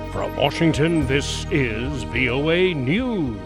From Washington, this is VOA News.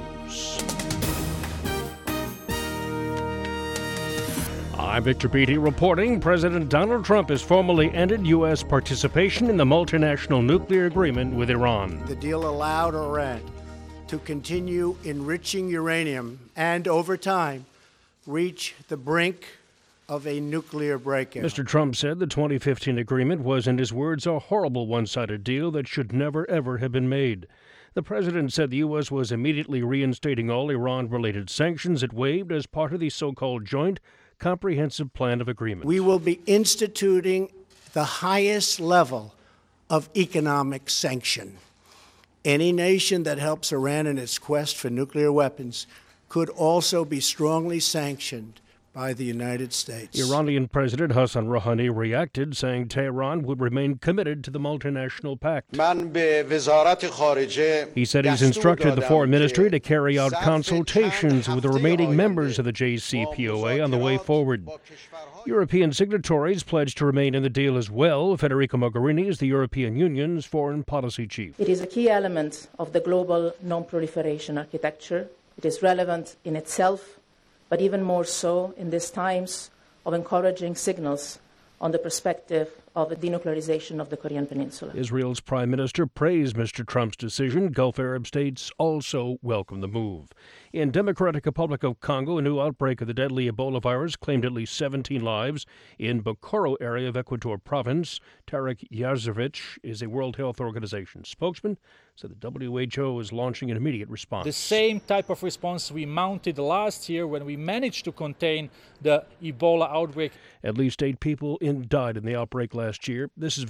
I'm Victor Beatty reporting President Donald Trump has formally ended U.S. participation in the multinational nuclear agreement with Iran. The deal allowed Iran to continue enriching uranium and, over time, reach the brink of a nuclear breakout. Mr. Trump said the 2015 agreement was, in his words, a horrible one-sided deal that should never, ever have been made. The president said the U.S. was immediately reinstating all Iran-related sanctions it waived as part of the so-called Joint Comprehensive Plan of Agreement. We will be instituting the highest level of economic sanction. Any nation that helps Iran in its quest for nuclear weapons could also be strongly sanctioned by the United States. Iranian President Hassan Rouhani reacted, saying Tehran would remain committed to the multinational pact. He said he's instructed the foreign ministry to carry out consultations with the remaining members of the JCPOA on the way forward. European signatories pledged to remain in the deal as well. Federica Mogherini is the European Union's foreign policy chief. It is a key element of the global non-proliferation architecture. It is relevant in itself, but even more so in these times of encouraging signals on the perspective of the denuclearization of the Korean Peninsula. Israel's prime minister praised Mr. Trump's decision. Gulf Arab states also welcome the move. In Democratic Republic of Congo, a new outbreak of the deadly Ebola virus claimed at least 17 lives in Bokoro area of Equator province. Tarek Yazovich is a World Health Organization spokesman, said the WHO is launching an immediate response. The same type of response we mounted last year when we managed to contain the Ebola outbreak. At least 8 people died in the outbreak last year. This is